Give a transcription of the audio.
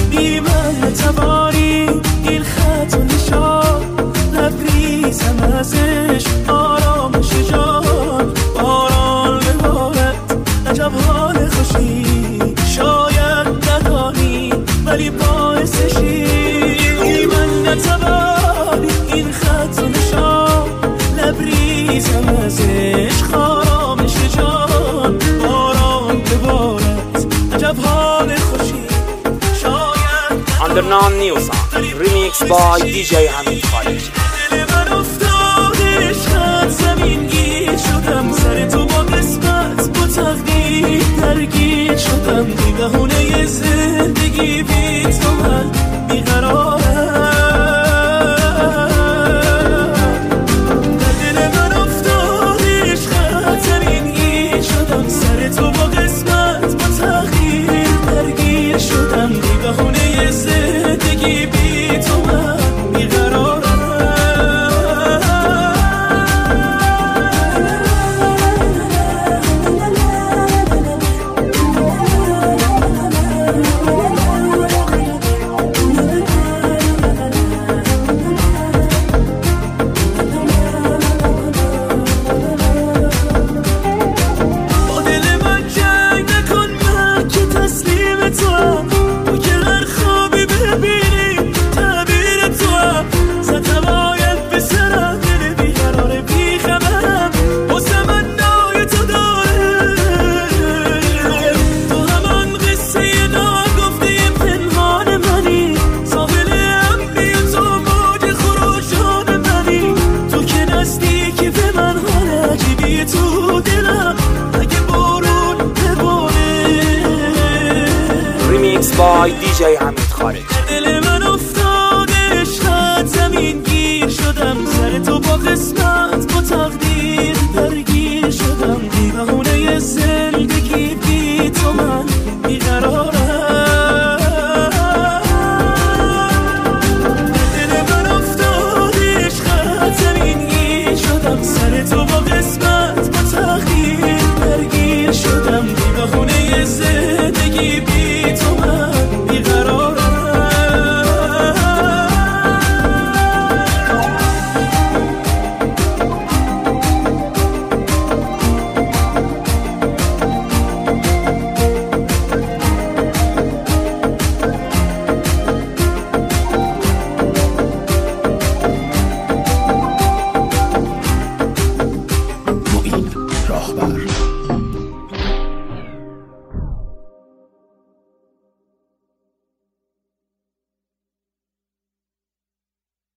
بی من نتوانی این خط و نشان لبریزم ازش آرامش جان باران ببارد عجب حال خوشی شاید ندانی ولی باعثشی بی من نتوانی این خط و نشان لبریزم ازش آرامش جان باران ببارد عجب حال خوشی Under non-new song, remixed by DJ Hamid Khalid. دل من افتاده عشقت زمین گیر شدم سر تو با قسمت با تقدیر درگیر شدم بی بهونه زندگی بی تو من بیقرارم در دل من افتاده عشقت زمین گیر شدم سر تو با قسمت با تقدیر درگیر شدم بی بهونه زندگی بی تو من بیقرارم با دل من جنگ نکن من که تسلیم تو هم تو که هر خوابی ببینی تعبیر تو هم زدم آید به سرم دل بیقرار بیخبرم واسه من نای تو داره تو همان قصه ناگفته پنهان منی ساحل امنی تو موج خروشان منی تو که نزدیکی به من حال عجیبی تو دلم اگه بارون بباره Remixed by DJ Hamid Khalid. دل من افتاده عشقت زمین گیر شدم سر تو با قسمت